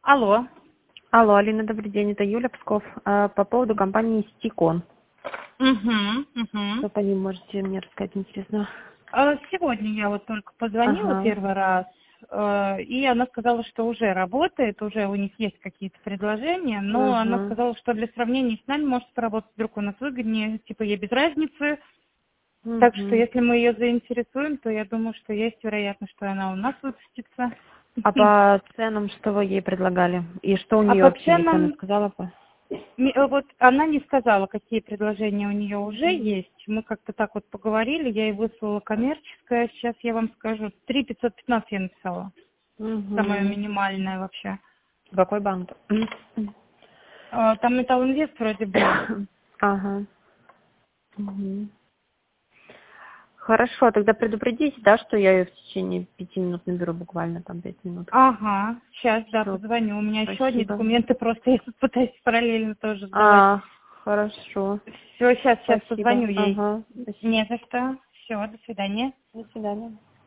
Алло. Алло, Алина, добрый день, это Юля Псков. По поводу компании Стикон. Что по ним можете мне рассказать, интересно? Сегодня я вот только позвонила Ага. первый раз, и она сказала, что уже работает, уже у них есть какие-то предложения, но она Ага. сказала, что для сравнения с нами может поработать, вдруг у нас выгоднее, типа ей без разницы. Так что Угу. если мы ее заинтересуем, то я думаю, что есть вероятность, что она у нас выпустится. А по ценам что вы ей предлагали? И что у А нее по вообще есть, она ценам, сказала? вот она не сказала, какие предложения у нее уже есть. Мы как-то так вот поговорили, я ей выслала коммерческое, сейчас я вам скажу, 3515 я написала, самое Угу. минимальное вообще. Какой банк? Там Металл Инвест вроде был. Ага. Угу. Хорошо, тогда предупредите, да, что я ее в течение 5 минут наберу, буквально там 5 минут. Ага, сейчас, да, Все, позвоню. У меня еще одни спасибо. документы, просто я тут пытаюсь параллельно тоже сдавать. Хорошо. Все, сейчас Спасибо. позвоню ей. Ага, спасибо. Не за что. Все, до свидания. До свидания.